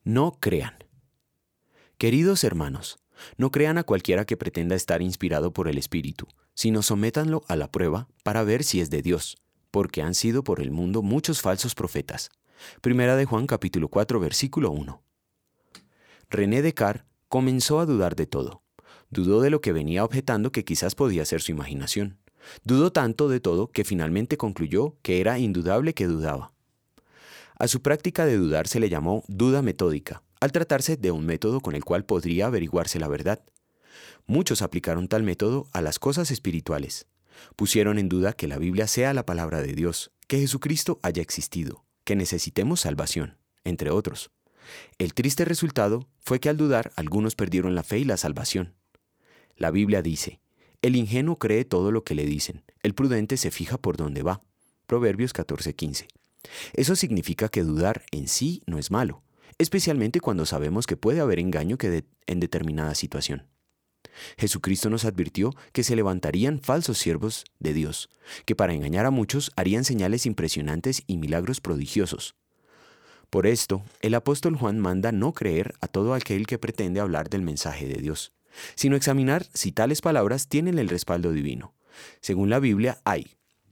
No crean. Queridos hermanos, no crean a cualquiera que pretenda estar inspirado por el Espíritu, sino sométanlo a la prueba para ver si es de Dios, porque han sido por el mundo muchos falsos profetas. Primera de Juan capítulo 4 versículo 1. René Descartes comenzó a dudar de todo. Dudó de lo que venía objetando que quizás podía ser su imaginación. Dudó tanto de todo que finalmente concluyó que era indudable que dudaba. A su práctica de dudar se le llamó duda metódica, al tratarse de un método con el cual podría averiguarse la verdad. Muchos aplicaron tal método a las cosas espirituales. Pusieron en duda que la Biblia sea la palabra de Dios, que Jesucristo haya existido, que necesitemos salvación, entre otros. El triste resultado fue que al dudar algunos perdieron la fe y la salvación. La Biblia dice: el ingenuo cree todo lo que le dicen, el prudente se fija por dónde va. Proverbios 14:15. Eso significa que dudar en sí no es malo, especialmente cuando sabemos que puede haber engaño en determinada situación. Jesucristo nos advirtió que se levantarían falsos siervos de Dios, que para engañar a muchos harían señales impresionantes y milagros prodigiosos. Por esto, el apóstol Juan manda no creer a todo aquel que pretende hablar del mensaje de Dios, sino examinar si tales palabras tienen el respaldo divino. Según la Biblia hay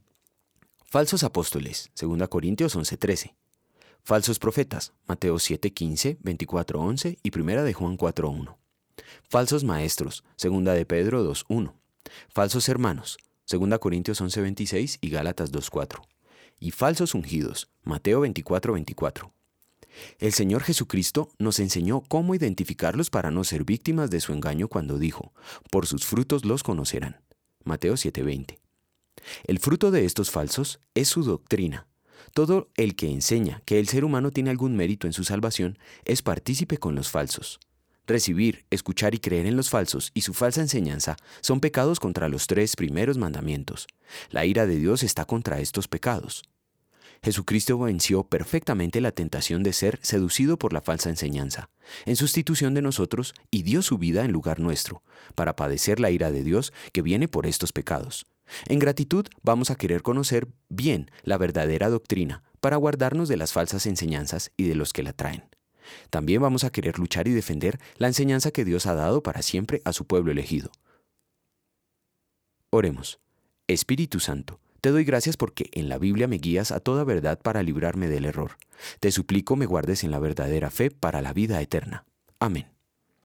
falsos apóstoles, 2 Corintios 11:13. Falsos profetas, Mateo 7:15, 24:11 y 1 de Juan 4:1. Falsos maestros, 2 de Pedro 2:1. Falsos hermanos, 2 Corintios 11:26 y Gálatas 2:4. Y falsos ungidos, Mateo 24:24. El Señor Jesucristo nos enseñó cómo identificarlos para no ser víctimas de su engaño cuando dijo: por sus frutos los conocerán. Mateo 7:20. El fruto de estos falsos es su doctrina. Todo el que enseña que el ser humano tiene algún mérito en su salvación es partícipe con los falsos. Recibir, escuchar y creer en los falsos y su falsa enseñanza son pecados contra los 3 primeros mandamientos. La ira de Dios está contra estos pecados. Jesucristo venció perfectamente la tentación de ser seducido por la falsa enseñanza, en sustitución de nosotros, y dio su vida en lugar nuestro, para padecer la ira de Dios que viene por estos pecados. En gratitud vamos a querer conocer bien la verdadera doctrina para guardarnos de las falsas enseñanzas y de los que la traen. También vamos a querer luchar y defender la enseñanza que Dios ha dado para siempre a su pueblo elegido. Oremos. Espíritu Santo, te doy gracias porque en la Biblia me guías a toda verdad para librarme del error. Te suplico me guardes en la verdadera fe para la vida eterna. Amén.